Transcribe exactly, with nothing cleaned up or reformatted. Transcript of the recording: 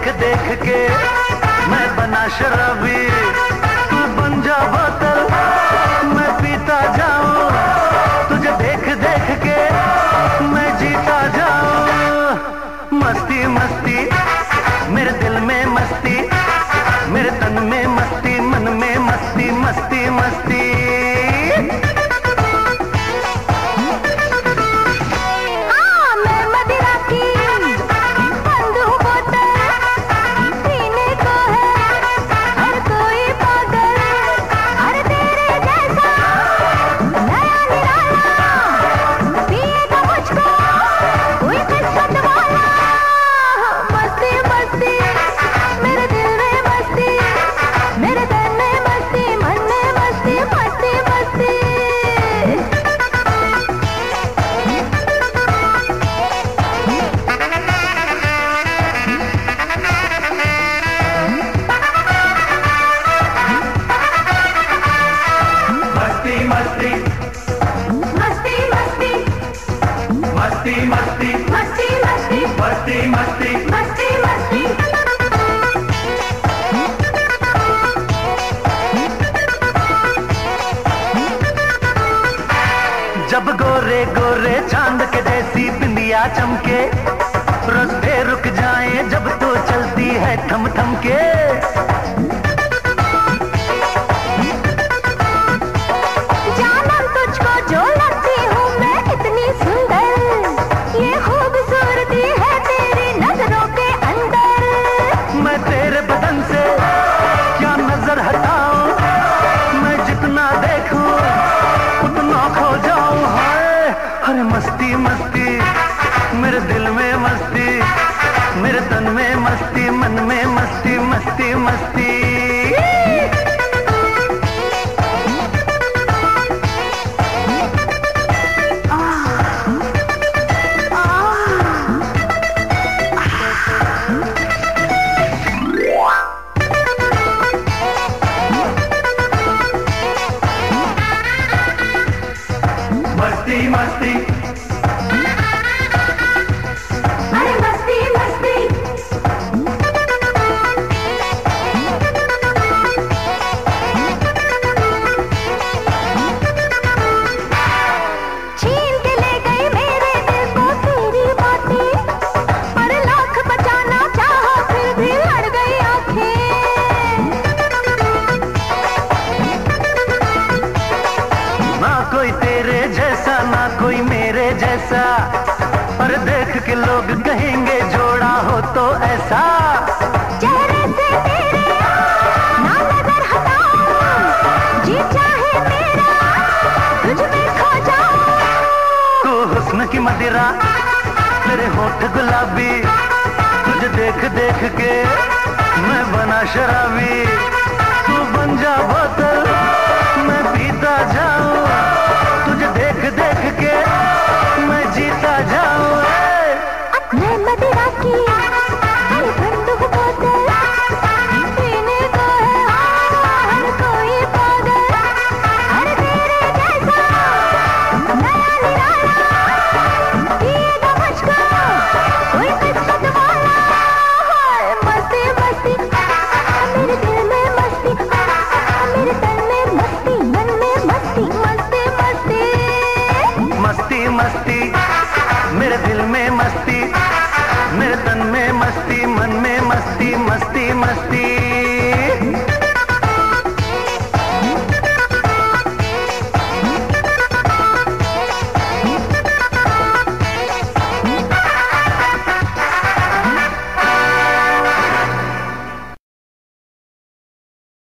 देख के मैं बना शराबी, तू बन जा बोतल मैं पीता जाऊं, तुझे देख देख के मैं जीता जाऊं। मस्ती मस्ती मेरे दिल में मस्ती, मेरे तन में मस्ती, मन में मस्ती, मस्ती मस्ती। मस्ती मस्ती मस्ती मस्ती मस्ती मस्ती मस्ती मस्ती। जब गोरे गोरे चांद के जैसी बिंदिया चमके, रास्ते रुक जाए जब तो चलती है थम थम के। अरे मस्ती मस्ती मेरे दिल में मस्ती, मेरे तन में मस्ती, मन में मस्ती, मस्ती मस्ती। मस्ती मस्ती अरे मस्ती मस्ती। छीन के ले गई मेरे दिल को तेरी बातें, पर लाख बचाना चाहा फिर भी लड़ गई आंखें। ना कोई तेरे जैसा ना कोई मेरे जैसा, पर देख के लोग कहेंगे जोड़ा हो तो ऐसा। चेहरे से तेरे ना नजर हटाऊं, जी चाहे मेरा तुझ में खो जाऊं। तू हुस्न की मदिरा तेरे होठ गुलाबी, तुझे देख देख के मैं बना शराबी, तू बन जा बोतल मैं पीता जाऊं, तुझे देख देख के मैं जीता जाऊं। मैं मदिरा की हर बंदूक बोतल, पीने को है हर कोई पागल। हर तेरे जैसा नया निराला पिएगा मुझको कोई किस्मत वाला। मस्ती मस्ती मेरे दिल में मस्ती, मेरे तन में मस्ती, मन में मस्ती, मस्ती मस्ती मस्ती मस्ती।